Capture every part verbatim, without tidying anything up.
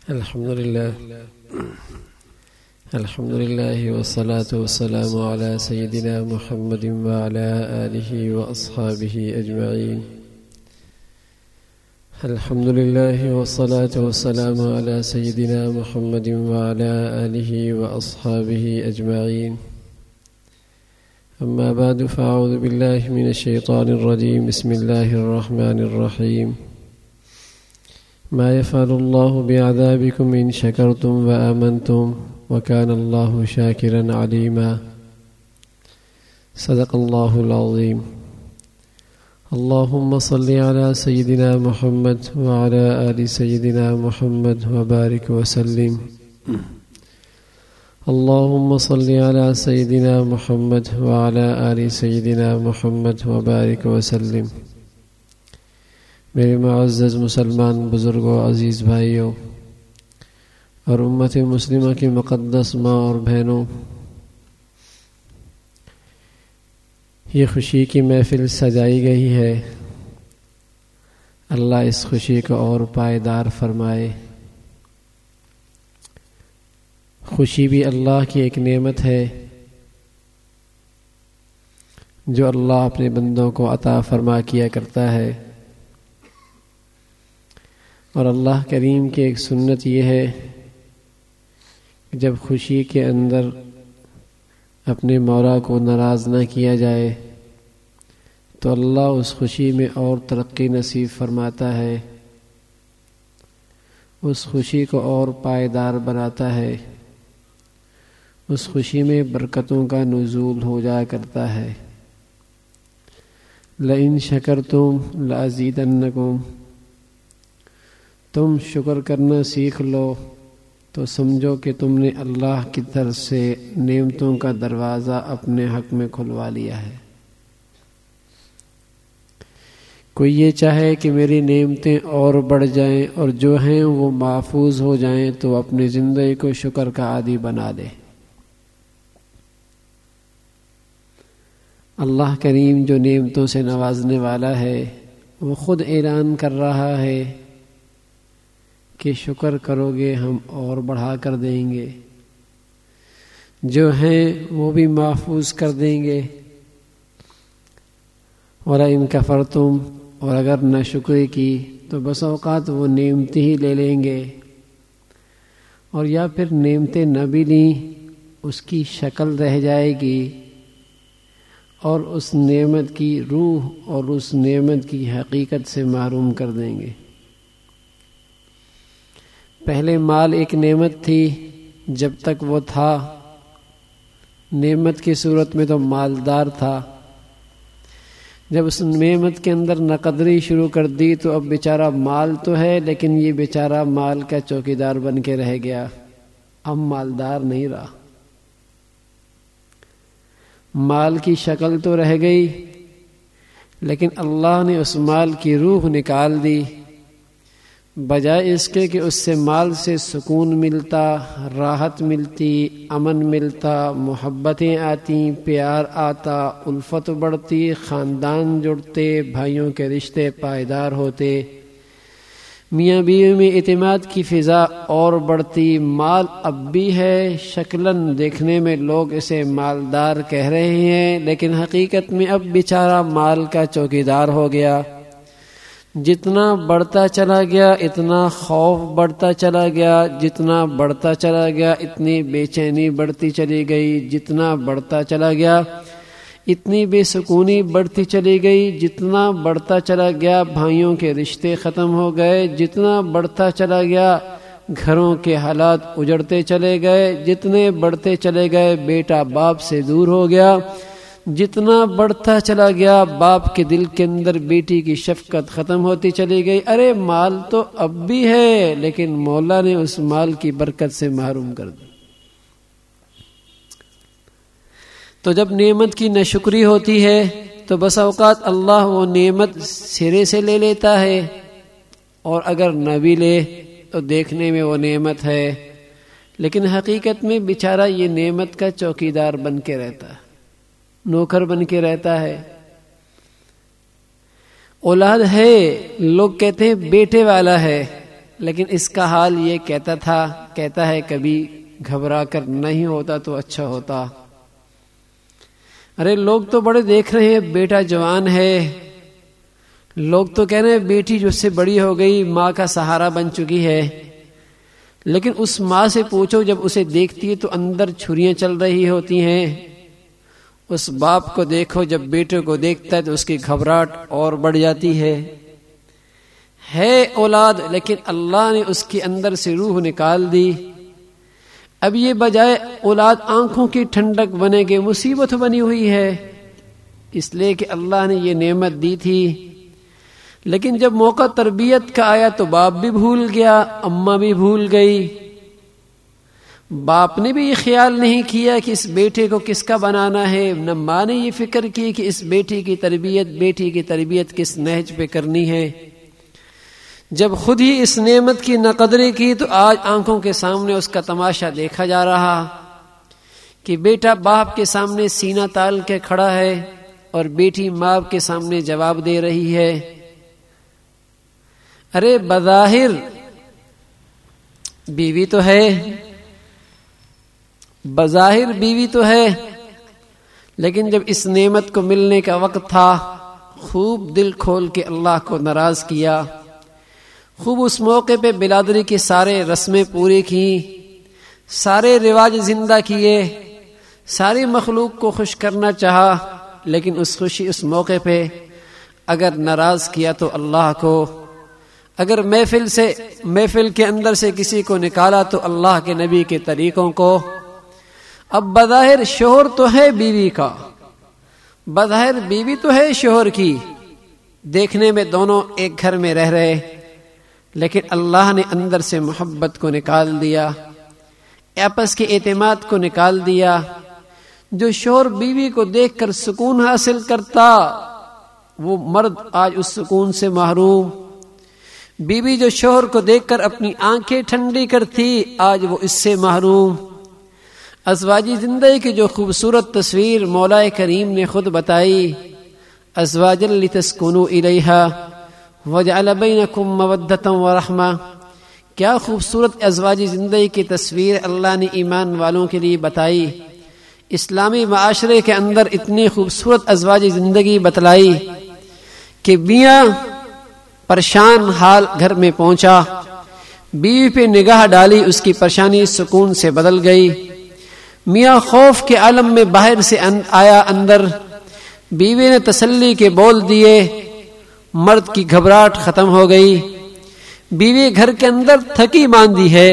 الحمد لله الحمد لله والصلاة والسلام على سيدنا محمد وعلى آله وأصحابه أجمعين. الحمد لله والصلاة والسلام على سيدنا محمد وعلى آله وأصحابه أجمعين. أما بعد فأعوذ بالله من الشيطان الرجيم. بسم الله الرحمن الرحيم. ما يفعل الله بعذابكم إن شكرتم وآمنتم وكان الله شاكرا عليما. صدق الله العظيم. اللهم صل على سيدنا محمد وعلى آل سيدنا محمد وبارك وسلم. اللهم صل على سيدنا محمد وعلى آل سيدنا محمد وبارك وسلم. میرے معزز مسلمان بزرگوں، عزیز بھائیوں اور امت مسلمہ کی مقدس ماں اور بہنوں، یہ خوشی کی محفل سجائی گئی ہے. اللہ اس خوشی کو اور پائیدار فرمائے. خوشی بھی اللہ کی ایک نعمت ہے جو اللہ اپنے بندوں کو عطا فرما کیا کرتا ہے، اور اللہ کریم کی ایک سنت یہ ہے کہ جب خوشی کے اندر اپنے مولا کو ناراض نہ کیا جائے تو اللہ اس خوشی میں اور ترقی نصیب فرماتا ہے، اس خوشی کو اور پائیدار بناتا ہے، اس خوشی میں برکتوں کا نزول ہو جایا کرتا ہے. لئن شکرتم لازیدنکم، تم شکر کرنا سیکھ لو تو سمجھو کہ تم نے اللہ کی طرف سے نعمتوں کا دروازہ اپنے حق میں کھلوا لیا ہے. کوئی یہ چاہے کہ میری نعمتیں اور بڑھ جائیں اور جو ہیں وہ محفوظ ہو جائیں تو اپنی زندگی کو شکر کا عادی بنا لے. اللہ کریم جو نعمتوں سے نوازنے والا ہے وہ خود اعلان کر رہا ہے کہ شکر کرو گے ہم اور بڑھا کر دیں گے، جو ہیں وہ بھی محفوظ کر دیں گے. وَلَئِن كَفَرْتُمْ، اور اگر ناشکری کی تو بس اوقات وہ نعمتیں ہی لے لیں گے، اور یا پھر نعمتیں نہ بھی لیں اس کی شکل رہ جائے گی اور اس نعمت کی روح اور اس نعمت کی حقیقت سے محروم کر دیں گے. پہلے مال ایک نعمت تھی، جب تک وہ تھا نعمت کی صورت میں تو مالدار تھا. جب اس نعمت کے اندر ناقدری شروع کر دی تو اب بیچارہ مال تو ہے لیکن یہ بیچارہ مال کا چوکیدار بن کے رہ گیا، اب مالدار نہیں رہا. مال کی شکل تو رہ گئی لیکن اللہ نے اس مال کی روح نکال دی. بجائے اس کے کہ اس سے مال سے سکون ملتا، راحت ملتی، امن ملتا، محبتیں آتی، پیار آتا، الفت بڑھتی، خاندان جڑتے، بھائیوں کے رشتے پائیدار ہوتے، میاں بیوی میں اعتماد کی فضا اور بڑھتی. مال اب بھی ہے، شکلاً دیکھنے میں لوگ اسے مالدار کہہ رہے ہیں لیکن حقیقت میں اب بیچارہ مال کا چوکیدار ہو گیا. جتنا بڑھتا چلا گیا اتنا خوف بڑھتا چلا گیا، جتنا بڑھتا چلا گیا اتنی بے چینی بڑھتی چلی گئی، جتنا بڑھتا چلا گیا اتنی بے سکونی بڑھتی چلی گئی، جتنا بڑھتا چلا گیا بھائیوں کے رشتے ختم ہو گئے، جتنا بڑھتا چلا گیا گھروں کے حالات اجڑتے چلے گئے، جتنے بڑھتے چلے گئے بیٹا باپ سے دور ہو گیا، جتنا بڑھتا چلا گیا باپ کے دل کے اندر بیٹی کی شفقت ختم ہوتی چلی گئی. ارے مال تو اب بھی ہے لیکن مولا نے اس مال کی برکت سے محروم کر دی. تو جب نعمت کی ناشکری ہوتی ہے تو بس اوقات اللہ وہ نعمت سرے سے لے لیتا ہے، اور اگر نہ بھی لے تو دیکھنے میں وہ نعمت ہے لیکن حقیقت میں بیچارہ یہ نعمت کا چوکیدار بن کے رہتا ہے، نوکر بن کے رہتا ہے. اولاد ہے، لوگ کہتے ہیں بیٹے والا ہے، لیکن اس کا حال یہ کہتا تھا کہتا ہے کبھی گھبرا کر نہیں ہوتا تو اچھا ہوتا. ارے لوگ تو بڑے دیکھ رہے ہیں بیٹا جوان ہے، لوگ تو کہہ رہے ہیں بیٹی جو سے بڑی ہو گئی، ماں کا سہارا بن چکی ہے، لیکن اس ماں سے پوچھو جب اسے دیکھتی ہے تو اندر چھریاں چل رہی ہوتی ہیں. اس باپ کو دیکھو جب بیٹے کو دیکھتا ہے تو اس کی گھبراہٹ اور بڑھ جاتی ہے. ہے اولاد لیکن اللہ نے اس کے اندر سے روح نکال دی. اب یہ بجائے اولاد آنکھوں کی ٹھنڈک بنے گی مصیبت بنی ہوئی ہے، اس لیے کہ اللہ نے یہ نعمت دی تھی. لیکن جب موقع تربیت کا آیا تو باپ بھی بھول گیا، اماں بھی بھول گئی. باپ نے بھی یہ خیال نہیں کیا کہ اس بیٹے کو کس کا بنانا ہے، نہ ماں نے یہ فکر کی کہ اس بیٹی کی تربیت بیٹی کی تربیت کس نہج پہ کرنی ہے. جب خود ہی اس نعمت کی نہ قدری کی تو آج آنکھوں کے سامنے اس کا تماشا دیکھا جا رہا کہ بیٹا باپ کے سامنے سینہ تال کے کھڑا ہے اور بیٹی ماں کے سامنے جواب دے رہی ہے. ارے بظاہر بیوی تو ہے، بظاہر بیوی تو ہے، لیکن جب اس نعمت کو ملنے کا وقت تھا خوب دل کھول کے اللہ کو ناراض کیا. خوب اس موقع پہ بلادری کی سارے رسمیں پوری کی، سارے رواج زندہ کیے، ساری مخلوق کو خوش کرنا چاہا، لیکن اس خوشی اس موقع پہ اگر ناراض کیا تو اللہ کو، اگر محفل سے محفل کے اندر سے کسی کو نکالا تو اللہ کے نبی کے طریقوں کو. اب بظاہر شوہر تو ہے بیوی کا، بظاہر بیوی تو ہے شوہر کی، دیکھنے میں دونوں ایک گھر میں رہ رہے، لیکن اللہ نے اندر سے محبت کو نکال دیا، آپس کے اعتماد کو نکال دیا. جو شوہر بیوی کو دیکھ کر سکون حاصل کرتا وہ مرد آج اس سکون سے محروم. بیوی جو شوہر کو دیکھ کر اپنی آنکھیں ٹھنڈی کرتی آج وہ اس سے محروم. ازواجی زندگی کی جو خوبصورت تصویر مولا کریم نے خود بتائی، ازواجا لتسکنوا الیہا وجعل بینکم مودۃ ورحمہ، کیا خوبصورت ازواجی زندگی کی تصویر اللہ نے ایمان والوں کے لیے بتائی. اسلامی معاشرے کے اندر اتنی خوبصورت ازواجی زندگی بتلائی کہ میاں پریشان حال گھر میں پہنچا، بیوی پہ نگاہ ڈالی، اس کی پریشانی سکون سے بدل گئی. میاں خوف کے عالم میں باہر سے آیا اندر، بیوی نے تسلی کے بول دیے، مرد کی گھبراہٹ ختم ہو گئی. بیوی گھر کے اندر تھکی ماندی ہے،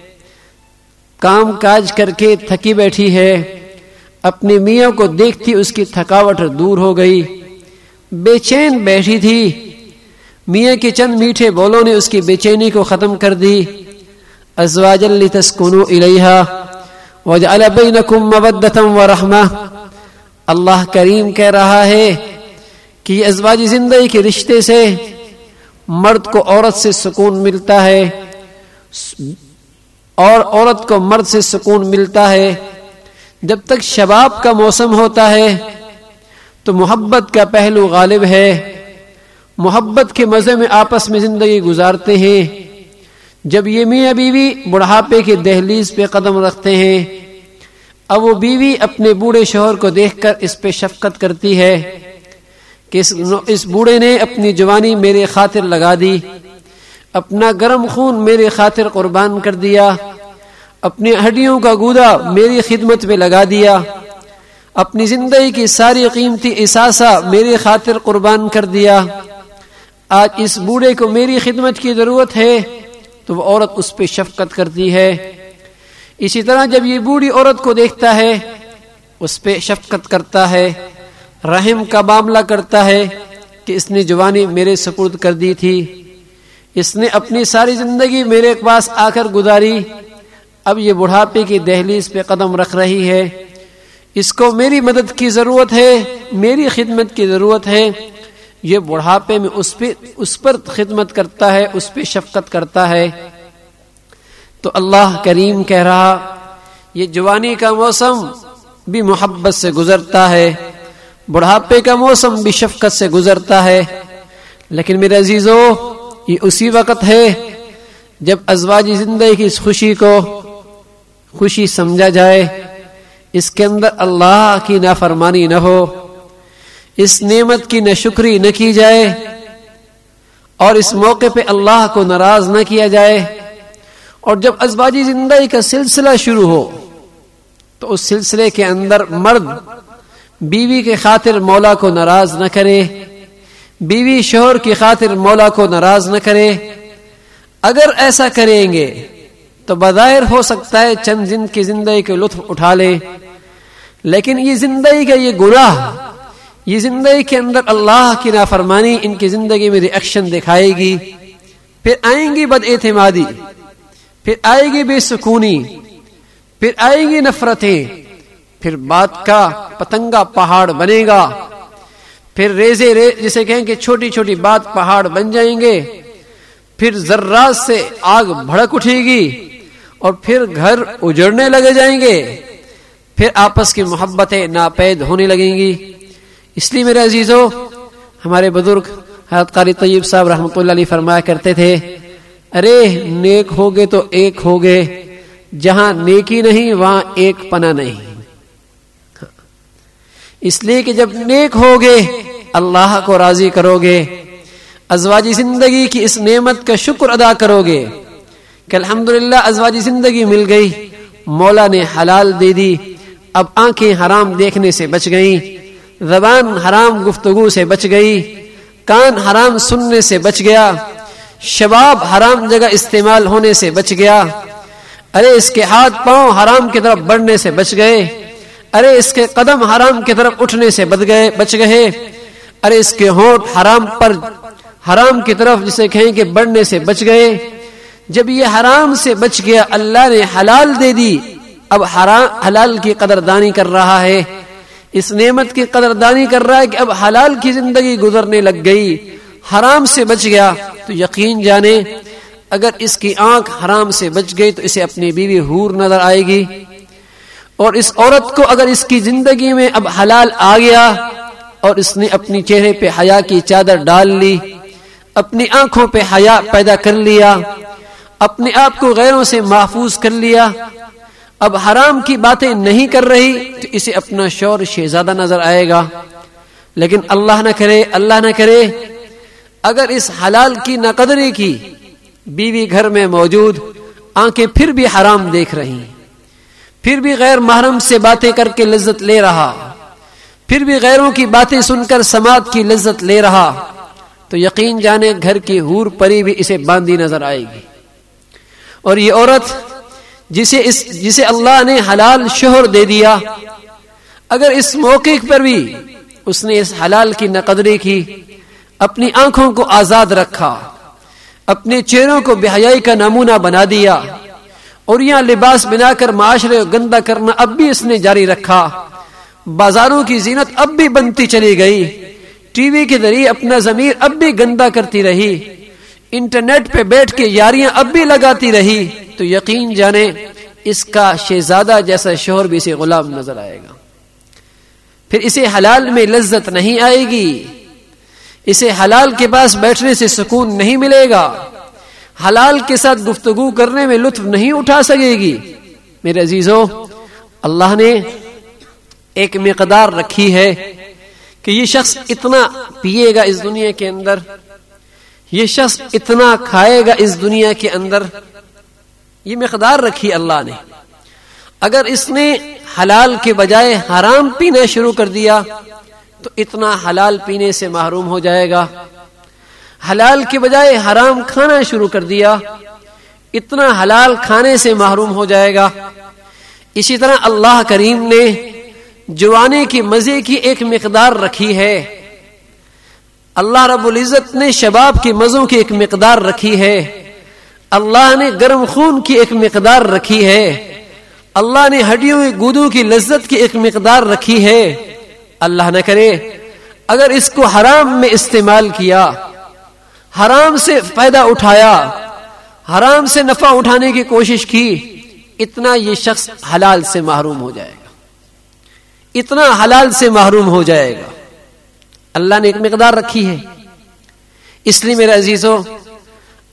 کام کاج کر کے تھکی بیٹھی ہے، اپنے میاں کو دیکھتی اس کی تھکاوٹ دور ہو گئی. بے چین بیٹھی تھی، میاں کے چند میٹھے بولوں نے اس کی بے چینی کو ختم کر دی. ازواجا لتسکنوا الیہا وجعل بینکم مودۃ ورحمہ. اللہ کریم کہہ رہا ہے کہ یہ ازواجی زندگی کے رشتے سے مرد کو عورت سے سکون ملتا ہے اور عورت کو مرد سے سکون ملتا ہے. جب تک شباب کا موسم ہوتا ہے تو محبت کا پہلو غالب ہے، محبت کے مزے میں آپس میں زندگی گزارتے ہیں. جب یہ میاں بیوی بڑھاپے کے دہلیز پہ قدم رکھتے ہیں، اب وہ بیوی اپنے بوڑھے شوہر کو دیکھ کر اس پہ شفقت کرتی ہے کہ اس بوڑھے نے اپنی جوانی میرے خاطر لگا دی، اپنا گرم خون میرے خاطر قربان کر دیا، اپنی ہڈیوں کا گودا میری خدمت میں لگا دیا، اپنی زندگی کی ساری قیمتی اثاثہ میری خاطر قربان کر دیا. آج اس بوڑھے کو میری خدمت کی ضرورت ہے تو وہ عورت اس پہ شفقت کرتی ہے. اسی طرح جب یہ بوڑھی عورت کو دیکھتا ہے اس پہ شفقت کرتا ہے، رحم کا معاملہ کرتا ہے کہ اس نے جوانی میرے سپرد کر دی تھی، اس نے اپنی ساری زندگی میرے پاس آ کر گزاری، اب یہ بڑھاپے کی دہلیز پہ قدم رکھ رہی ہے، اس کو میری مدد کی ضرورت ہے، میری خدمت کی ضرورت ہے. یہ بڑھاپے میں اس پہ اس پر خدمت کرتا ہے، اس پہ شفقت کرتا ہے. تو اللہ کریم کہہ رہا یہ جوانی کا موسم بھی محبت سے گزرتا ہے، بڑھاپے کا موسم بھی شفقت سے گزرتا ہے، لیکن میرے عزیزو یہ اسی وقت ہے جب ازواجی زندگی کی اس خوشی کو خوشی سمجھا جائے، اس کے اندر اللہ کی نافرمانی نہ ہو، اس نعمت کی نہ شکری نہ کی جائے، اور اس موقع پہ اللہ کو ناراض نہ کیا جائے، اور جب ازواجی زندگی کا سلسلہ شروع ہو تو اس سلسلے کے اندر مرد بیوی کے خاطر مولا کو ناراض نہ کرے، بیوی شوہر کی خاطر مولا کو ناراض نہ کرے۔ اگر ایسا کریں گے تو بظاہر ہو سکتا ہے چند دن کی زندگی کے لطف اٹھا لیں، لیکن یہ زندگی کا یہ گناہ، یہ زندگی کے اندر اللہ کی نافرمانی ان کی زندگی میں ری ایکشن دکھائے گی، پھر آئیں گی بد اعتمادی، پھر آئے گی بے سکونی، پھر آئیں گی نفرتیں، پھر بات کا پتنگا پہاڑ بنے گا، پھر ریزے رے جسے کہیں کہ چھوٹی چھوٹی بات پہاڑ بن جائیں گے، پھر ذرات سے آگ بھڑک اٹھے گی، اور پھر گھر اجڑنے لگے جائیں گے، پھر آپس کی محبتیں ناپید ہونے لگیں گی۔ اس لیے میرے عزیزو، ہمارے بزرگ حضرت قاری طیب صاحب رحمۃ اللہ علیہ فرمایا کرتے تھے، ارے نیک ہوگے تو ایک ہوگے، جہاں نیکی نہیں وہاں ایک پناہ نہیں۔ اس لیے کہ جب نیک ہوگے اللہ کو راضی کرو گے، ازواجی زندگی کی اس نعمت کا شکر ادا کرو گے کہ الحمدللہ ازواجی زندگی مل گئی، مولا نے حلال دے دی، اب آنکھیں حرام دیکھنے سے بچ گئیں، زبان حرام گفتگو سے بچ گئی، کان حرام سننے سے بچ گیا، شباب حرام جگہ استعمال ہونے سے بچ گیا، ارے اس کے ہاتھ پاؤں حرام کی طرف بڑھنے سے بچ گئے، ارے اس کے قدم حرام کی طرف اٹھنے سے بچ گئے بچ گئے ارے اس کے ہونٹ حرام پر حرام کی طرف جسے کہیں کہ بڑھنے سے بچ گئے۔ جب یہ حرام سے بچ گیا، اللہ نے حلال دے دی، اب حرام حلال کی قدردانی کر رہا ہے، اس نعمت کی قدردانی کر رہا ہے کہ اب حلال کی زندگی گزرنے لگ گئی، حرام سے بچ گیا، تو یقین جانے اگر اس کی آنکھ حرام سے بچ گئی تو اسے اپنی بیوی حور نظر آئے گی، اور اس عورت کو اگر اس کی زندگی میں اب حلال آ گیا اور اس نے اپنی چہرے پہ حیا کی چادر ڈال لی، اپنی آنکھوں پہ حیا پیدا کر لیا، اپنے آپ کو غیروں سے محفوظ کر لیا، اب حرام کی باتیں نہیں کر رہی، تو اسے اپنا شوہر شہزادہ نظر آئے گا۔ لیکن اللہ نہ کرے اللہ نہ کرے اگر اس حلال کی ناقدری کی بیوی گھر میں موجود، آنکھیں پھر بھی حرام دیکھ رہی، پھر بھی غیر محرم سے باتیں کر کے لذت لے رہا، پھر بھی غیروں کی باتیں سن کر سماعت کی لذت لے رہا، تو یقین جانے گھر کی حور پری بھی اسے باندھی نظر آئے گی۔ اور یہ عورت جسے اس جسے اللہ نے حلال شوہر دے دیا، اگر اس موقع پر بھی اس نے اس حلال کی ناقدری کی، اپنی آنکھوں کو آزاد رکھا، اپنے چہروں کو بے حیائی کا نمونہ بنا دیا، اور یہاں لباس بنا کر معاشرے کو گندا کرنا اب بھی اس نے جاری رکھا، بازاروں کی زینت اب بھی بنتی چلی گئی، ٹی وی کے ذریعے اپنا ضمیر اب بھی گندا کرتی رہی، انٹرنیٹ پہ بیٹھ کے یاریاں اب بھی لگاتی رہی، تو یقین جانے اس کا شہزادہ جیسا شوہر بھی اسے غلام نظر آئے گا۔ پھر اسے حلال میں لذت نہیں آئے گی، اسے حلال کے پاس بیٹھنے سے سکون نہیں ملے گا، حلال کے ساتھ گفتگو کرنے میں لطف نہیں اٹھا سکے گی۔ میرے عزیزو، اللہ نے ایک مقدار رکھی ہے کہ یہ شخص اتنا پیے گا اس دنیا کے اندر، یہ شخص اتنا کھائے گا اس دنیا کے اندر، یہ مقدار رکھی اللہ نے۔ اگر اس نے حلال کے بجائے حرام پینا شروع کر دیا تو اتنا حلال پینے سے محروم ہو جائے گا، حلال کے بجائے حرام کھانا شروع کر دیا، اتنا حلال کھانے سے محروم ہو جائے گا۔ اسی طرح اللہ کریم نے جوانے کی مزے کی ایک مقدار رکھی ہے، اللہ رب العزت نے شباب کے مزوں کی ایک مقدار رکھی ہے، اللہ نے گرم خون کی ایک مقدار رکھی ہے، اللہ نے ہڈیوں گودوں کی لذت کی ایک مقدار رکھی ہے۔ اللہ نہ کرے اگر اس کو حرام میں استعمال کیا، حرام سے فائدہ اٹھایا، حرام سے نفع اٹھانے کی کوشش کی، اتنا یہ شخص حلال سے محروم ہو جائے گا، اتنا حلال سے محروم ہو جائے گا۔ اللہ نے ایک مقدار رکھی ہے، اس لیے میرے عزیزو،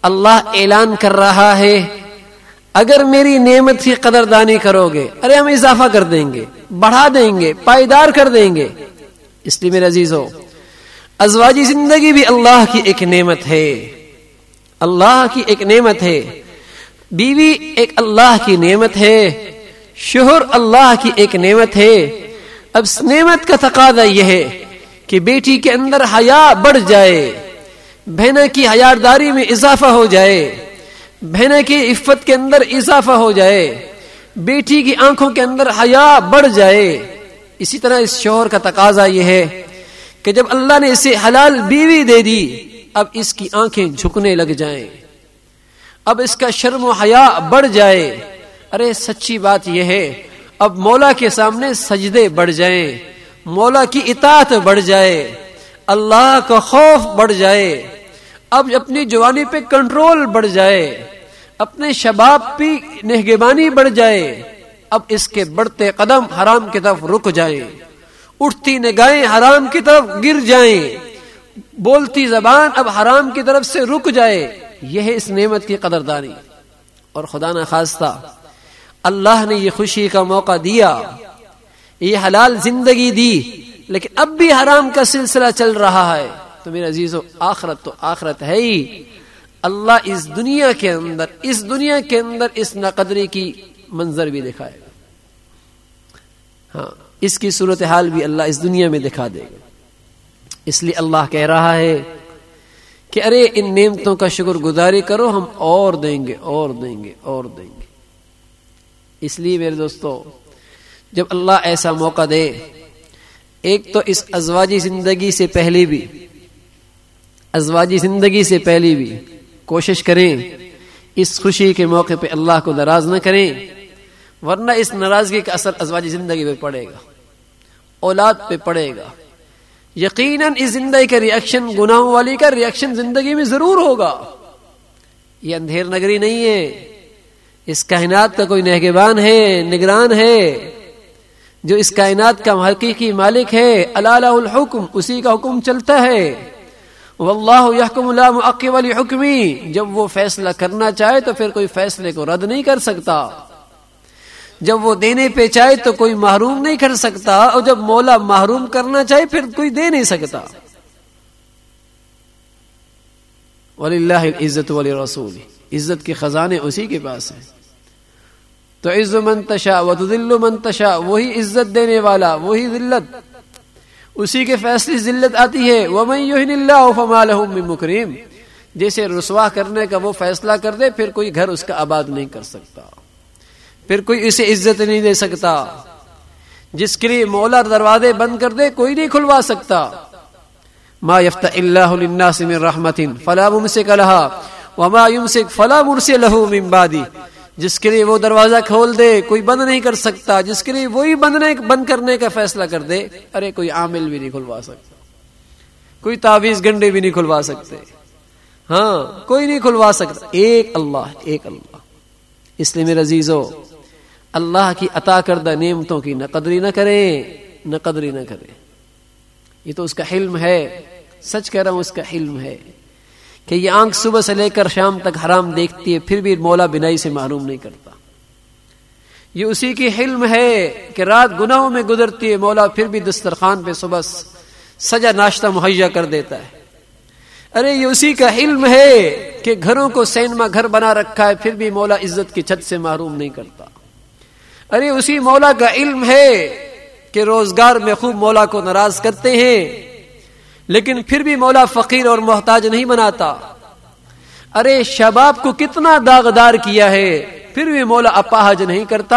اللہ اعلان کر رہا ہے اگر میری نعمت کی قدردانی کرو گے ارے ہم اضافہ کر دیں گے، بڑھا دیں گے، پائیدار کر دیں گے۔ اس لیے میرے عزیزو، ازواجی زندگی بھی اللہ کی ایک نعمت ہے، اللہ کی ایک نعمت ہے۔ بیوی ایک اللہ کی نعمت ہے، شوہر اللہ کی ایک نعمت ہے۔ اب اس نعمت کا تقاضا یہ ہے کہ بیٹی کے اندر حیا بڑھ جائے، بہنہ کی حیاداری میں اضافہ ہو جائے، بہنہ کی عفت کے اندر اضافہ ہو جائے، بیٹی کی آنکھوں کے اندر حیا بڑھ جائے۔ اسی طرح اس شوہر کا تقاضا یہ ہے کہ جب اللہ نے اسے حلال بیوی دے دی اب اس کی آنکھیں جھکنے لگ جائیں، اب اس کا شرم و حیا بڑھ جائے۔ ارے سچی بات یہ ہے اب مولا کے سامنے سجدے بڑھ جائیں، مولا کی اطاعت بڑھ جائے، اللہ کا خوف بڑھ جائے، اب اپنی جوانی پہ کنٹرول بڑھ جائے، اپنے شباب پہ نگہبانی بڑھ جائے، اب اس کے بڑھتے قدم حرام کی طرف رک جائیں، اٹھتی نگاہیں حرام کی طرف گر جائیں، بولتی زبان اب حرام کی طرف سے رک جائے۔ یہ ہے اس نعمت کی قدردانی۔ اور خدا نہ خواستہ اللہ نے یہ خوشی کا موقع دیا، یہ حلال زندگی دی، لیکن اب بھی حرام کا سلسلہ چل رہا ہے، تو میرے عزیزو آخرت تو آخرت ہے ہی، اللہ اس دنیا کے اندر اس دنیا کے اندر اس ناقدری کی منظر بھی دکھائے گا، ہاں اس کی صورتحال بھی اللہ اس دنیا میں دکھا دے گا۔ اس لیے اللہ کہہ رہا ہے کہ ارے ان نعمتوں کا شکر گزاری کرو، ہم اور دیں گے اور دیں گے اور دیں گے۔ اس لیے میرے دوستو جب اللہ ایسا موقع دے، ایک تو اس ازواجی زندگی سے پہلے بھی ازواجی زندگی سے پہلے بھی کوشش کریں اس خوشی کے موقع پہ اللہ کو ناراض نہ کریں، ورنہ اس ناراضگی کا اثر ازواجی زندگی پہ پڑے گا، اولاد پہ پڑے گا۔ یقیناً اس زندگی کا ریاکشن، گناہوں والی کا ریاکشن زندگی میں ضرور ہوگا۔ یہ اندھیر نگری نہیں ہے، اس کائنات کا کوئی نگہبان ہے، نگران ہے، جو اس کائنات کا حقیقی مالک ہے۔ الا لہ الحکم، اسی کا حکم چلتا ہے۔ واللہ یحکم لا معقب لحکمہ، جب وہ فیصلہ کرنا چاہے تو پھر کوئی فیصلے کو رد نہیں کر سکتا، جب وہ دینے پہ چاہے تو کوئی محروم نہیں کر سکتا، اور جب مولا محروم کرنا چاہے پھر کوئی دے نہیں سکتا۔ وَلِلَّهِ الْعِزَّةُ وَلِرَسُولِهِ، عزت کے خزانے اسی کے پاس ہیں۔ تُعِزُّ مَن تَشَاءُ وَتُذِلُّ مَن تَشَاءُ، وہی عزت دینے والا، وہی ذلت، اسی کے فیصلے ذلت آتی ہے۔ وَمَن يُهِنِ اللَّهُ فَمَا لَهُ مِن مُكْرِمٍ، جیسے رسوا کرنے کا وہ فیصلہ کر دے پھر کوئی گھر اس کا آباد نہیں کر سکتا، پھر کوئی اسے عزت نہیں دے سکتا۔ جس کے لیے مولا دروازے بند کر دے کوئی نہیں کھلوا سکتا۔ ما يفتح الله للناس من رحمة فلا ممسك لها وما يمسك فلا مرسل له من بعده، جس کے لیے وہ دروازہ کھول دے کوئی بند نہیں کر سکتا، جس کے لیے وہی بند بند کرنے کا فیصلہ کر دے، ارے کوئی عامل بھی نہیں کھلوا سکتا، کوئی تعویذ گنڈے بھی نہیں کھلوا سکتے، ہاں کوئی نہیں کھلوا سکتا، ایک اللہ ایک اللہ۔ اس لیے میرے عزیزو اللہ کی عطا کردہ نعمتوں کی نہ قدری نہ کریں، نہ قدری نہ کریں، یہ تو اس کا حلم ہے، سچ کہہ رہا ہوں اس کا حلم ہے کہ یہ آنکھ صبح سے لے کر شام تک حرام دیکھتی ہے پھر بھی مولا بنائی سے محروم نہیں کرتا۔ یہ اسی کی حلم ہے کہ رات گناہوں میں گزرتی ہے، مولا پھر بھی دسترخوان پہ صبح سجا ناشتہ مہیا کر دیتا ہے۔ ارے یہ اسی کا حلم ہے کہ گھروں کو سینما گھر بنا رکھا ہے پھر بھی مولا عزت کی چھت سے محروم نہیں کرتا۔ ارے اسی مولا کا علم ہے کہ روزگار میں خوب مولا کو ناراض کرتے ہیں لیکن پھر بھی مولا فقیر اور محتاج نہیں بناتا۔ ارے شباب کو کتنا داغدار کیا ہے پھر بھی مولا اپاہج نہیں کرتا۔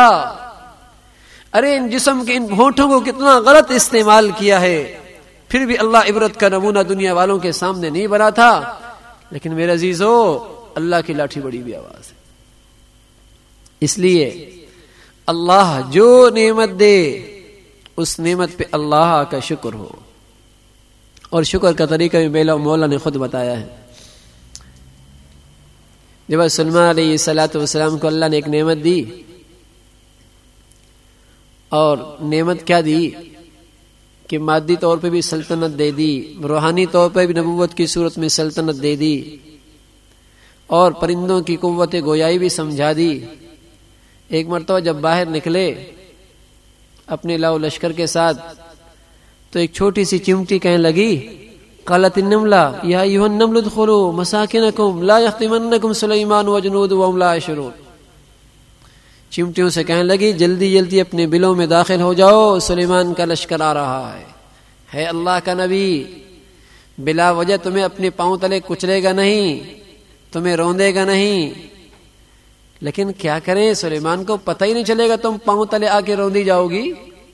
ارے ان جسم کے ان ہونٹوں کو کتنا غلط استعمال کیا ہے پھر بھی اللہ عبرت کا نمونہ دنیا والوں کے سامنے نہیں بنا تھا۔ لیکن میرے عزیزو اللہ کی لاٹھی بڑی بھی آواز ہے۔ اس لیے اللہ جو نعمت دے اس نعمت پہ اللہ کا شکر ہو، اور شکر کا طریقہ بھی مولا نے خود بتایا ہے۔ جب سلمان علیہ الصلوۃ والسلام کو اللہ نے ایک نعمت دی، اور نعمت کیا دی کہ مادی طور پہ بھی سلطنت دے دی، روحانی طور پہ بھی نبوت کی صورت میں سلطنت دے دی، اور پرندوں کی قوت گویائی بھی سمجھا دی۔ ایک مرتبہ جب باہر نکلے اپنے لاؤ لشکر کے ساتھ تو ایک چھوٹی سی چمٹی کہنے لگی قالت النملہ یا ایھا النمل ادخلوا مساکنکم لا یحطمنکم سلیمان وجنود وهم لا یشعرون۔ چمٹیوں سے کہنے لگی جلدی جلدی اپنے بلوں میں داخل ہو جاؤ، سلیمان کا لشکر آ رہا ہے۔ ہے اللہ کا نبی، بلا وجہ تمہیں اپنے پاؤں تلے کچلے گا نہیں، تمہیں روندے گا نہیں، لیکن کیا کریں سلیمان کو پتہ ہی نہیں چلے گا تم پاؤں تلے آ کے روندی جاؤ گی۔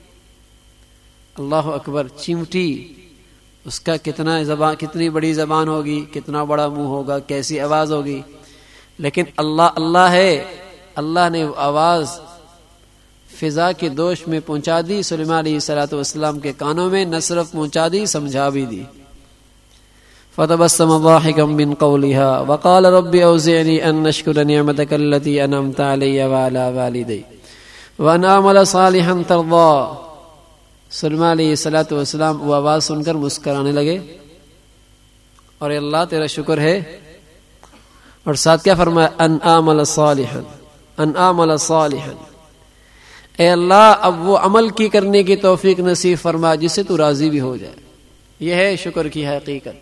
اللہ اکبر، چمٹی، اس کا کتنا زبان، کتنی بڑی زبان ہوگی، کتنا بڑا منہ ہوگا، کیسی آواز ہوگی، لیکن اللہ اللہ ہے، اللہ نے وہ آواز فضا کے دوش میں پہنچا دی، سلیمان علیہ الصلوۃ والسلام کے کانوں میں نہ صرف پہنچا دی، سمجھا بھی دی۔ فتبسم ضاحكا من قولها وقال رب اوزعني ان اشكر نعمتك التي انعمت علي وعلى والدي وان اعمل صالحا ترضى۔ سلیمان علیہ الصلوۃ والسلام وہ آواز سن کر مسکرانے لگے اور اللہ تیرا شکر ہے، اور ساتھ کیا فرمایا ان اعمل صالحا، ان اعمل صالحا، اے اللہ اب وہ عمل کی کرنے کی توفیق نصیب فرما جس سے تو راضی بھی ہو جائے۔ یہ ہے شکر کی حقیقت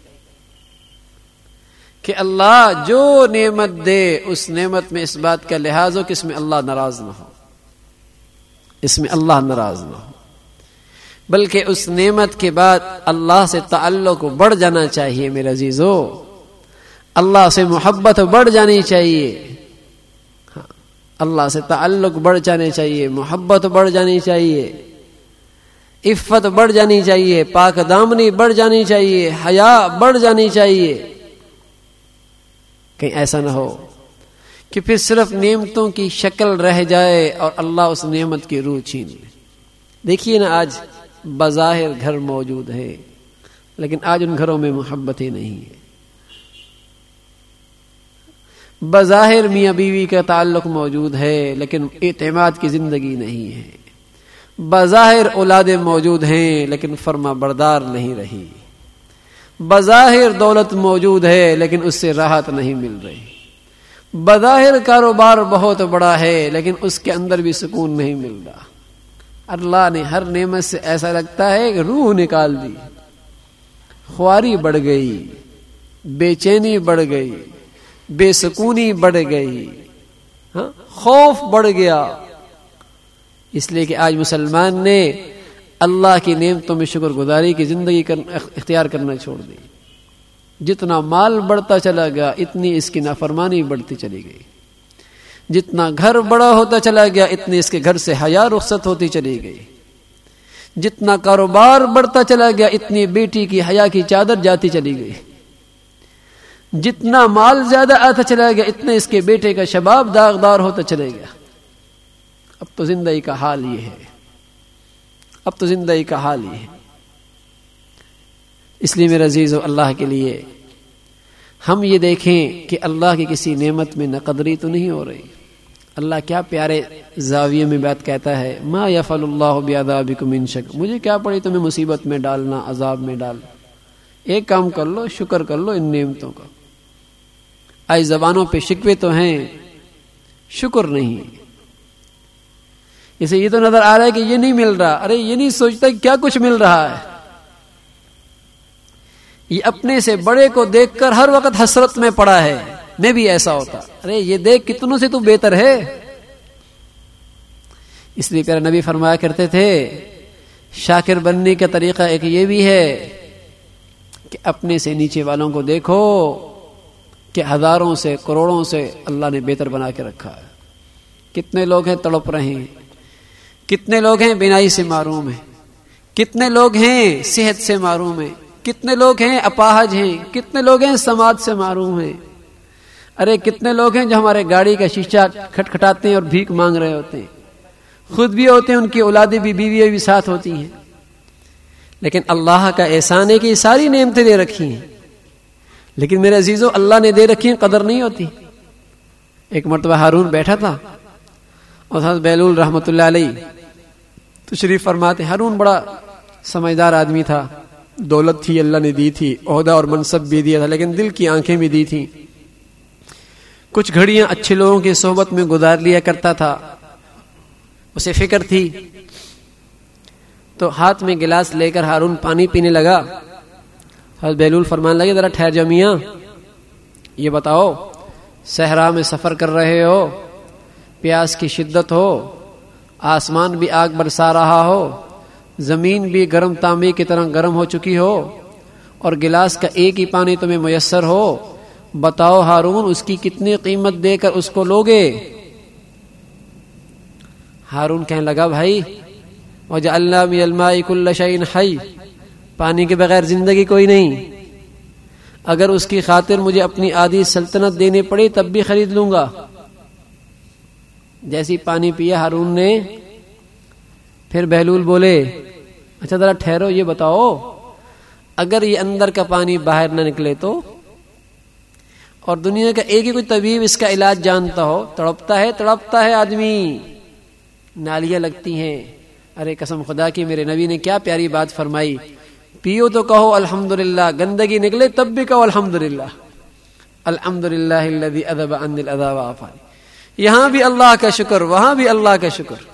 کہ اللہ جو نعمت دے اس نعمت میں اس بات کا لحاظ ہو کہ اس میں اللہ ناراض نہ ہو، اس میں اللہ ناراض نہ ہو، بلکہ اس نعمت کے بعد اللہ سے تعلق بڑھ جانا چاہیے۔ میرے عزیزو، اللہ سے محبت بڑھ جانی چاہیے، اللہ سے تعلق بڑھ جانے چاہیے، محبت بڑھ جانی چاہیے، عفت بڑھ جانی چاہیے، پاک دامنی بڑھ جانی چاہیے، حیا بڑھ جانی چاہیے۔ کہیں ایسا نہ ہو کہ پھر صرف نعمتوں کی شکل رہ جائے اور اللہ اس نعمت کی روح چھین لے۔ دیکھیے نا، آج بظاہر گھر موجود ہے لیکن آج ان گھروں میں محبت ہی نہیں ہے۔ بظاہر میاں بیوی کا تعلق موجود ہے لیکن اعتماد کی زندگی نہیں ہے۔ بظاہر اولادیں موجود ہیں لیکن فرما بردار نہیں رہی۔ بظاہر دولت موجود ہے لیکن اس سے راحت نہیں مل رہی۔ بظاہر کاروبار بہت بڑا ہے لیکن اس کے اندر بھی سکون نہیں مل رہا۔ اللہ نے ہر نعمت سے ایسا لگتا ہے کہ روح نکال دی، خواری بڑھ گئی، بے چینی بڑھ گئی، بے سکونی بڑھ گئی، ہاں خوف بڑھ گیا۔ اس لیے کہ آج مسلمان نے اللہ کی نعمتوں میں شکر گزاری کی زندگی اختیار کرنا چھوڑ دی۔ جتنا مال بڑھتا چلا گیا اتنی اس کی نافرمانی بڑھتی چلی گئی، جتنا گھر بڑا ہوتا چلا گیا اتنی اس کے گھر سے حیا رخصت ہوتی چلی گئی، جتنا کاروبار بڑھتا چلا گیا اتنی بیٹی کی حیا کی چادر جاتی چلی گئی، جتنا مال زیادہ آتا چلا گیا اتنے اس کے بیٹے کا شباب داغدار ہوتا چلے گیا۔ اب تو زندگی کا حال یہ ہے، اب تو زندگی کا حال یہ ہے۔ اس لیے میرے عزیزو، اللہ کے لیے ہم یہ دیکھیں کہ اللہ کی کسی نعمت میں ناقدری تو نہیں ہو رہی۔ اللہ کیا پیارے زاویے میں بات کہتا ہے، ما یفعل اللہ بعذابکم من شک، مجھے کیا پڑی تمہیں مصیبت میں ڈالنا، عذاب میں ڈال، ایک کام کر لو، شکر کر لو ان نعمتوں کا۔ آج زبانوں پہ شکوے تو ہیں، شکر نہیں۔ اسے یہ تو نظر آ رہا ہے کہ یہ نہیں مل رہا، ارے یہ نہیں سوچتا کہ کیا کچھ مل رہا ہے۔ یہ اپنے سے بڑے کو دیکھ کر ہر وقت حسرت میں پڑا ہے، میں بھی ایسا ہوتا، ارے یہ دیکھ کتنوں سے تو بہتر ہے۔ اس لیے پیارے نبی فرمایا کرتے تھے، شاکر بننے کا طریقہ ایک یہ بھی ہے کہ اپنے سے نیچے والوں کو دیکھو کہ ہزاروں سے کروڑوں سے اللہ نے بہتر بنا کے رکھا ہے۔ کتنے لوگ ہیں تڑپ رہے ہیں، کتنے لوگ ہیں بینائی سے معروم ہیں، کتنے لوگ ہیں صحت سے معروم ہیں، کتنے لوگ ہیں اپاہج ہیں، کتنے لوگ ہیں سماعت سے معروم ہیں۔ ارے کتنے لوگ ہیں جو ہمارے گاڑی کا شیشہ کھٹکھٹاتے ہیں اور بھیک مانگ رہے ہوتے ہیں، خود بھی ہوتے ہیں، ان کی اولادیں بھی، بیویاں بھی ساتھ ہوتی ہیں۔ لیکن اللہ کا احسان ہے کہ یہ ساری نعمتیں دے رکھی ہیں، لیکن میرے عزیزو اللہ نے دے رکھی ہیں، قدر نہیں ہوتی۔ ایک مرتبہ ہارون بیٹھا تھا اور حضرت بیلول رحمۃ اللہ علیہ تشریف فرماتے۔ ہارون بڑا سمجھدار آدمی تھا، دولت تھی اللہ نے دی تھی، عہدہ اور منصب بھی دیا تھا، لیکن دل کی آنکھیں بھی دی تھی۔ کچھ گھڑیاں اچھے لوگوں کی صحبت میں گزار لیا کرتا تھا، اسے فکر تھی، تو ہاتھ میں گلاس لے کر ہارون پانی پینے لگا۔ حضرت بہلول فرمان لگے ذرا ٹھہر جاؤ میاں، یہ بتاؤ صحرا میں سفر کر رہے ہو، پیاس کی شدت ہو، آسمان بھی آگ برسا رہا ہو، زمین بھی گرم تانبے کی طرح گرم ہو چکی ہو، اور گلاس کا ایک ہی پانی تمہیں میسر ہو، بتاؤ ہارون اس کی کتنی قیمت دے کر اس کو لوگے؟ ہارون کہنے لگا بھائی وَجَعَلْنَا مِنَ الْمَاءِ كُلَّ شَيْءٍ حَيٍّ، پانی کے بغیر زندگی کوئی نہیں، اگر اس کی خاطر مجھے اپنی آدھی سلطنت دینے پڑے تب بھی خرید لوں گا۔ جیسی پانی پیا ہارون نے، پھر بہلول بولے اچھا ذرا ٹھہرو، یہ بتاؤ اگر یہ اندر کا پانی باہر نہ نکلے تو، اور دنیا کا ایک ہی کوئی طبیب اس کا علاج جانتا ہو، تڑپتا ہے تڑپتا ہے آدمی، نالیاں لگتی ہیں، ارے قسم خدا کی میرے نبی نے کیا پیاری بات فرمائی، پیو تو کہو الحمدللہ، گندگی نکلے تب بھی کہو الحمدللہ، الحمدللہ الذی اذهب عنی الاذى وعافانی، یہاں بھی اللہ کا شکر وہاں بھی اللہ کا شکر۔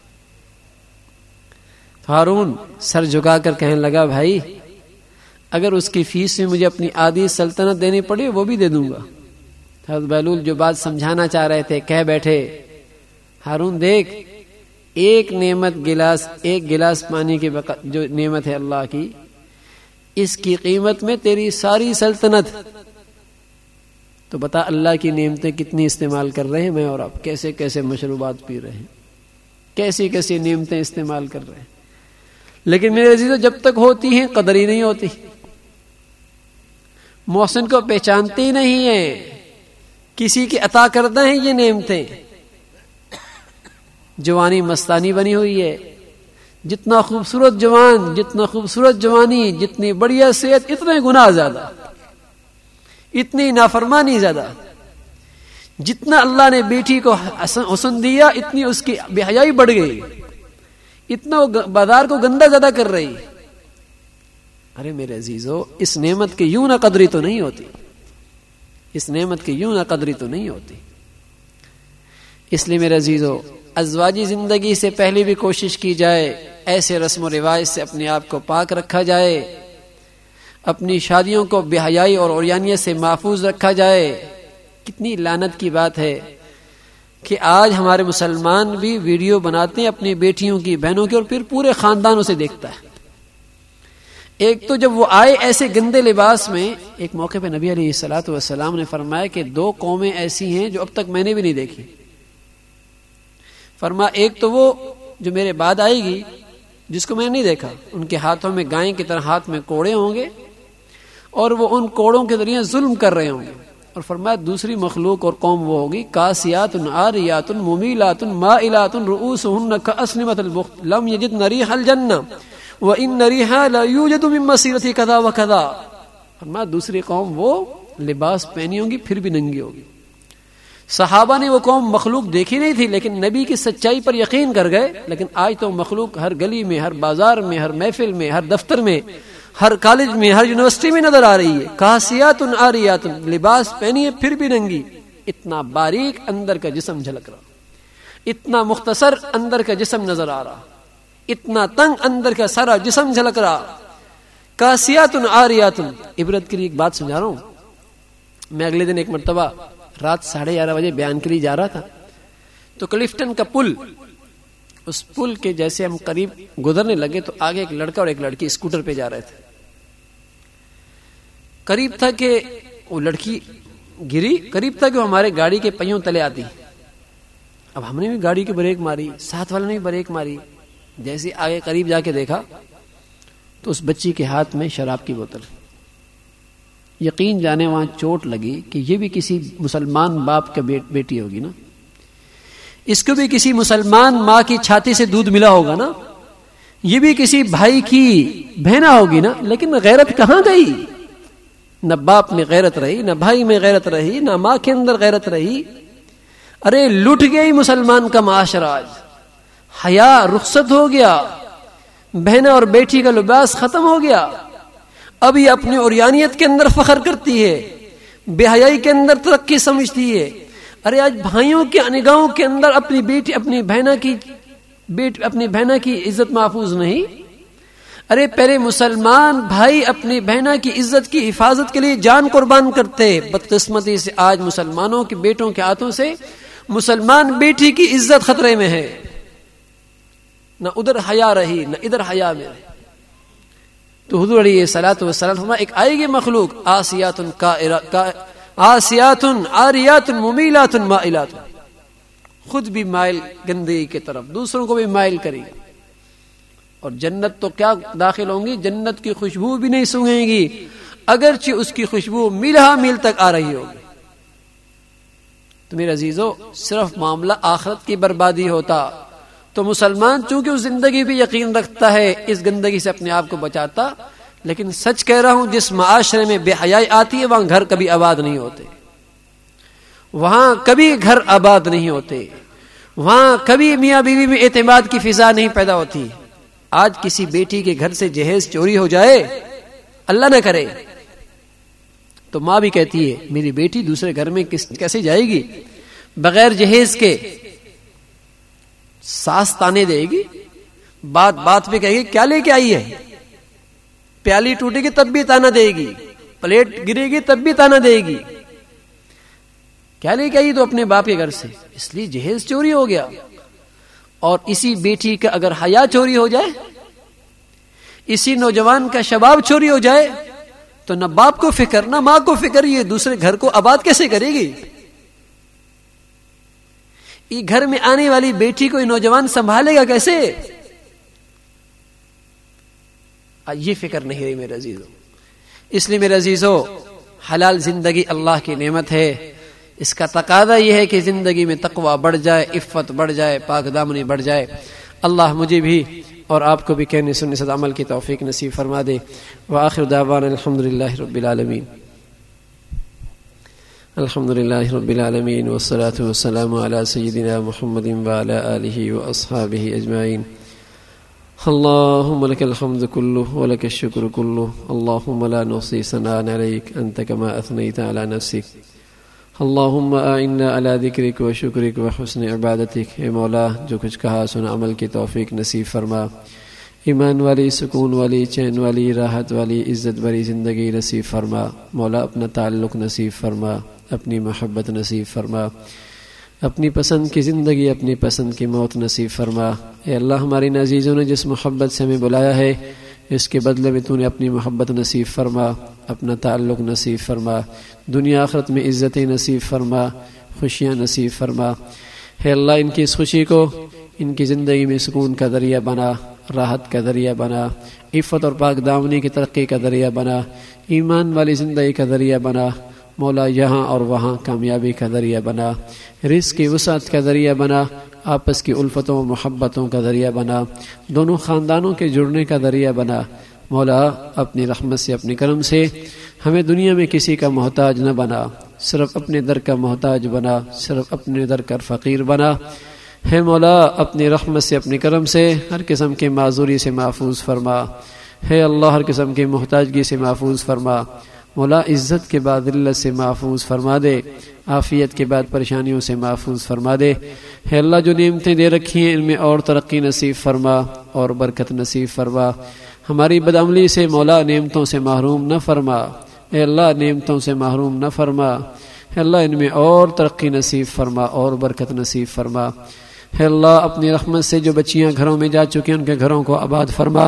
ہارون سر جھکا کر کہنے لگا بھائی اگر اس کی فیس میں مجھے اپنی آدھی سلطنت دینی پڑی وہ بھی دے دوں گا۔ حضرت بہلول جو بات سمجھانا چاہ رہے تھے کہہ بیٹھے ہارون دیکھ، ایک نعمت گلاس، ایک گلاس پانی کی جو نعمت ہے اللہ کی، اس کی قیمت میں تیری ساری سلطنت، تو بتا اللہ کی نعمتیں کتنی استعمال کر رہے ہیں میں اور آپ، کیسے کیسے مشروبات پی رہے ہیں، کیسی کیسی نعمتیں استعمال کر رہے ہیں، لیکن میرے عزیزو جب تک ہوتی ہیں قدر ہی نہیں ہوتی، محسن کو پہچانتے ہی نہیں ہیں، کسی کی عطا کردہ ہیں یہ نعمتیں۔ جوانی مستانی بنی ہوئی ہے، جتنا خوبصورت جوان، جتنا خوبصورت جوانی، جتنی بڑھیا صحت، اتنے گناہ زیادہ، اتنی نافرمانی زیادہ، جتنا اللہ نے بیٹی کو حسن دیا اتنی اس کی بے حیائی بڑھ گئی، اتنا وہ بازار کو گندا زیادہ کر رہی۔ ارے میرے عزیزو اس نعمت کی یوں نہ قدری تو نہیں ہوتی، اس نعمت کی یوں نہ قدری تو نہیں ہوتی۔ اس لیے میرے عزیزو ازواجی زندگی سے پہلے بھی کوشش کی جائے، ایسے رسم و رواج سے اپنے آپ کو پاک رکھا جائے، اپنی شادیوں کو بے حیائی اور عریانیت سے محفوظ رکھا جائے۔ کتنی لعنت کی بات ہے کہ آج ہمارے مسلمان بھی ویڈیو بناتے ہیں اپنی بیٹیوں کی، بہنوں کی، اور پھر پورے خاندانوں سے دیکھتا ہے۔ ایک تو جب وہ آئے ایسے گندے لباس میں، ایک موقع پہ نبی علیہ الصلوۃ والسلام نے فرمایا کہ دو قومیں ایسی ہیں جو اب تک میں نے بھی نہیں دیکھی، فرما ایک تو وہ جو میرے بعد آئے گی جس کو میں نے نہیں دیکھا، ان کے ہاتھوں میں گائیں کی طرح ہاتھ میں کوڑے ہوں گے اور وہ ان کوڑوں کے ذریعے ظلم کر رہے ہوں گے، اور فرمایا دوسری مخلوق اور قوم وہ ہوگی کاسیات عاریات ممیلات مائلات رؤوسهن كأسنمة البخت لم يجدن ريح الجنة وإن ريحها لا يوجد من مسيرة كذا وكذا، فرمایا دوسری قوم وہ لباس پہنی ہوں گی پھر بھی ننگی ہوگی۔ صحابہ نے وہ قوم مخلوق دیکھی نہیں تھی لیکن نبی کی سچائی پر یقین کر گئے، لیکن آج تو مخلوق ہر گلی میں، ہر بازار میں، ہر محفل میں، ہر دفتر میں، ہر کالج میں، ہر یونیورسٹی میں نظر آ رہی ہے، کاسیات عاریات، لباس پہنی ہے پھر بھی ننگی، اتنا باریک اندر کا جسم جھلک رہا، اتنا مختصر اندر کا جسم نظر آ رہا، اتنا تنگ اندر کا سارا جسم جھلک رہا، کاسیات عاریات۔ عبرت کے لیے ایک بات سمجھا رہا ہوں، میں اگلے دن ایک مرتبہ رات ساڑھے گیارہ بجے بیان کے لیے جا رہا تھا، تو کلفٹن کا پل، اس پل کے جیسے ہم قریب گزرنے لگے تو آگے ایک لڑکا اور ایک لڑکی اسکوٹر پہ جا رہے تھے، قریب تھا کہ وہ لڑکی گری، قریب تھا کہ وہ ہمارے گاڑی کے پہیوں تلے آتی، اب ہم نے بھی گاڑی کی بریک ماری، ساتھ والے نے بھی بریک ماری، جیسے آگے قریب جا کے دیکھا تو اس بچی کے ہاتھ میں شراب کی بوتل، یقین جانے وہاں چوٹ لگی کہ یہ بھی کسی مسلمان باپ کا بیٹی ہوگی نا، اس کو بھی کسی مسلمان ماں کی چھاتی سے دودھ ملا ہوگا نا، یہ بھی کسی بھائی کی بہنا ہوگی نا، لیکن غیرت کہاں گئی؟ نہ باپ میں غیرت رہی، نہ بھائی میں غیرت رہی، نہ ماں کے اندر غیرت رہی۔ ارے لٹ گئی مسلمان کا معاشرہ، آج حیا رخصت ہو گیا، بہنا اور بیٹی کا لباس ختم ہو گیا، اب یہ اپنی عریانیت کے اندر فخر کرتی ہے، بے حیائی کے اندر ترقی سمجھتی ہے، ارے آج بھائیوں کے نگاہوں کے اندر اپنی بیٹی اپنی بہنا کی بیٹ اپنی بہنا کی عزت محفوظ نہیں. ارے پہلے مسلمان بھائی اپنی بہنا کی عزت کی حفاظت کے لیے جان قربان کرتے. بدقسمتی سے آج مسلمانوں کے بیٹوں کے ہاتھوں سے مسلمان بیٹی کی عزت خطرے میں ہے. نہ ادھر حیا رہی نہ ادھر حیا میں رہی. تو حضور علیہ الصلوۃ والسلام فرمایا ایک آئے گی مخلوق آسیات آسیات عاریات ممیلات مائلات، خود بھی مائل گندگی کی طرف، دوسروں کو بھی مائل کرے گی. اور جنت تو کیا داخل ہوں گی، جنت کی خوشبو بھی نہیں سونگیں گی اگرچہ اس کی خوشبو میلہ میل تک آ رہی ہوگی. تو میرے عزیزو صرف معاملہ آخرت کی بربادی ہوتا تو مسلمان چونکہ اس زندگی پہ یقین رکھتا ہے اس گندگی سے اپنے آپ کو بچاتا. لیکن سچ کہہ رہا ہوں جس معاشرے میں بے حیائی آتی ہے وہاں گھر کبھی آباد نہیں ہوتے، وہاں کبھی گھر آباد نہیں ہوتے، وہاں کبھی میاں بیوی میں اعتماد کی فضا نہیں پیدا ہوتی. آج کسی بیٹی کے گھر سے جہیز چوری ہو جائے، اللہ نہ کرے، تو ماں بھی کہتی ہے میری بیٹی دوسرے گھر میں کس کیسے جائے گی بغیر جہیز کے. ساس تانے دے گی، بات بات پہ کہے گی کیا لے کے آئی ہے، پیالی ٹوٹے گی تب بھی تانا دے گی، پلیٹ گرے گی تب بھی تانا دے گی. کیا لے کے آئی تو اپنے باپ کے گھر سے، اس لیے جہیز چوری ہو گیا. اور اسی بیٹی کا اگر حیا چوری ہو جائے، اسی نوجوان کا شباب چوری ہو جائے، تو نہ باپ کو فکر نہ ماں کو فکر، یہ دوسرے گھر کو آباد کیسے کرے گی. یہ گھر میں آنے والی بیٹی کو یہ نوجوان سنبھالے گا کیسے، یہ فکر نہیں رہی میرے عزیزو. اس لیے میرے عزیزو حلال زندگی اللہ کی نعمت ہے. اس کا تقاضا یہ ہے کہ زندگی میں تقوی بڑھ جائے، عفت بڑھ جائے، پاک دامنی بڑھ جائے. اللہ مجھے بھی اور آپ کو بھی کہنے سننے سے عمل کی توفیق نصیب فرما دے. وآخر دعوانا الحمدللہ رب العالمین. الحمدللہ رب العالمین والصلاة والسلام علی سیدنا محمد وعلی آلہ واصحابہ اجمعین. اللهم لك الحمد كله ولك الشكر كله، اللهم لا نحصي ثناء عليك أنت كما أثنيت على نفسك. اللهم أعنا على ذكرك وشكرك وحسن عبادتك. اے مولا جو کچھ کہا سنا عمل کی توفیق نصیب فرما. ایمان والی، سکون والی، چین والی، راحت والی، عزت بری زندگی نصیب فرما. مولا اپنا تعلق نصیب فرما، اپنی محبت نصیب فرما، اپنی پسند کی زندگی اپنی پسند کی موت نصیب فرما. اے اللہ ہماری عزیزوں نے جس محبت سے ہمیں بلایا ہے اس کے بدلے میں تو نے اپنی محبت نصیب فرما، اپنا تعلق نصیب فرما، دنیا آخرت میں عزتیں نصیب فرما، خوشیاں نصیب فرما. اے اللہ ان کی اس خوشی کو ان کی زندگی میں سکون کا ذریعہ بنا، راحت کا ذریعہ بنا، عفت اور پاک دامنی کی ترقی کا ذریعہ بنا، ایمان والی زندگی کا ذریعہ بنا. مولا یہاں اور وہاں کامیابی کا ذریعہ بنا، رزق کی وسعت کا ذریعہ بنا، آپس کی الفتوں و محبتوں کا ذریعہ بنا، دونوں خاندانوں کے جڑنے کا ذریعہ بنا. مولا اپنی رحمت سے اپنے کرم سے ہمیں دنیا میں کسی کا محتاج نہ بنا، صرف اپنے در کا محتاج بنا، صرف اپنے در کا فقیر بنا. ہے مولا اپنی رحمت سے اپنے کرم سے ہر قسم کی معذوری سے محفوظ فرما. ہے اللہ ہر قسم کی محتاجگی سے محفوظ فرما. مولا عزت کے بعد ذلت سے محفوظ فرما دے، عافیت کے بعد پریشانیوں سے محفوظ فرما دے. ہے اللہ جو نعمتیں دے رکھی ہیں ان میں اور ترقی نصیب فرما اور برکت نصیب فرما. ہماری بدعملی سے مولا نعمتوں سے محروم نہ فرما. اے اللہ نعمتوں سے محروم نہ فرما. اے اللہ ان میں اور ترقی نصیب فرما اور برکت نصیب فرما. اے اللہ اپنی رحمت سے جو بچیاں گھروں میں جا چکی ہیں ان کے گھروں کو آباد فرما.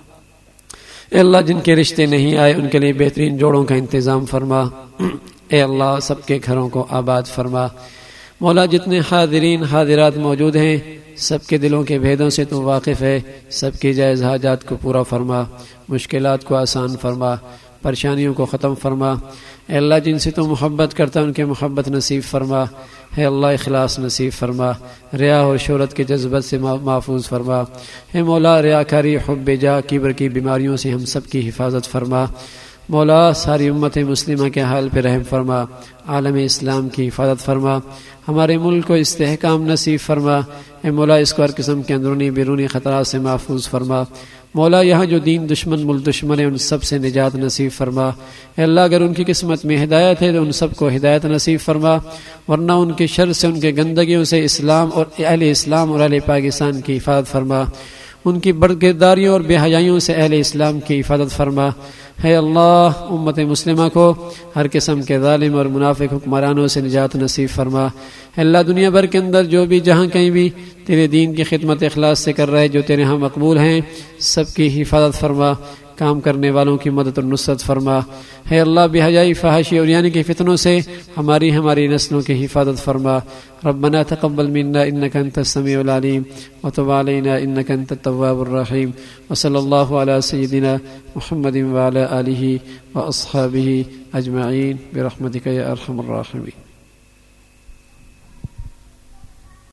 اے اللہ جن کے رشتے نہیں آئے ان کے لیے بہترین جوڑوں کا انتظام فرما. اے اللہ سب کے گھروں کو آباد فرما. مولا جتنے حاضرین حاضرات موجود ہیں سب کے دلوں کے بھیدوں سے تو واقف ہے، سب کی جائز حاجات کو پورا فرما، مشکلات کو آسان فرما، پریشانیوں کو ختم فرما. اے اللہ جن سے تو محبت کرتا ہے ان کے محبت نصیب فرما. اے اللہ اخلاص نصیب فرما، ریا اور شہرت کے جذبت سے محفوظ فرما. اے مولا ریاکاری، حب جا، کبر کی بیماریوں سے ہم سب کی حفاظت فرما. مولا ساری امت مسلمہ کے حال پہ رحم فرما، عالم اسلام کی حفاظت فرما، ہمارے ملک کو استحکام نصیب فرما. اے مولا اس کو ہر قسم کے اندرونی بیرونی خطرات سے محفوظ فرما. مولا یہاں جو دین دشمن مل دشمن ہیں ان سب سے نجات نصیب فرما۔ اے اللہ اگر ان کی قسمت میں ہدایت ہے تو ان سب کو ہدایت نصیب فرما، ورنہ ان کے شر سے، ان کے گندگیوں سے اسلام اور اہل اسلام اور اہل پاکستان کی حفاظت فرما، ان کی بدکرداریوں اور بے حیائیوں سے اہل اسلام کی حفاظت فرما۔ ہے اللہ امت مسلمہ کو ہر قسم کے ظالم اور منافق حکمرانوں سے نجات نصیب فرما۔ ہے اللہ دنیا بھر کے اندر جو بھی جہاں کہیں بھی تیرے دین کی خدمت اخلاص سے کر رہے جو تیرے ہاں مقبول ہیں، سب کی حفاظت فرما، کام کرنے والوں کی مدد اور نصرت فرما۔ ہے اللہ بے حیائی، فحاشی اور یعنی کے فتنوں سے ہماری ہماری نسلوں کی حفاظت فرما۔ ربنا تقبل منا انك انت السميع العليم وتب علينا انك انت التواب الرحيم وصلى الله على سيدنا محمد وعلى آله واصحابه اجمعين برحمتك يا ارحم الراحمين۔